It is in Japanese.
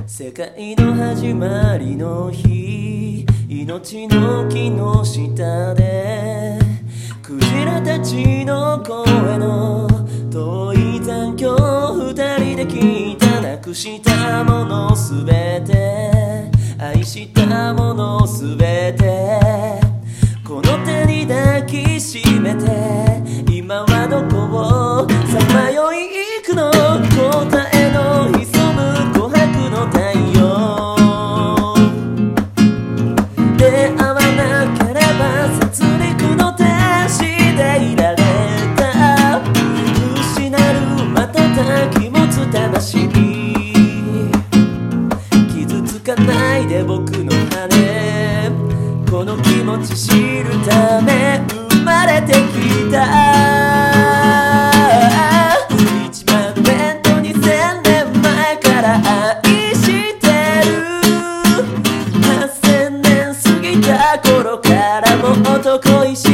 世界の始まりの日、命の木の下でクジラたちの声の遠い残響、二人で聞いた。なくしたものすべて、愛したものすべて、この手に抱きしめて、今はどこをさまよい行くの。答えの潜む琥珀の太陽、出会わなければ殺戮の天使でいられた。失る瞬き持つ魂、傷つかないで僕の羽、この気持ち知るため生まれてきた。1万年と2000年前から愛してる。8000年過ぎた頃からもっと恋し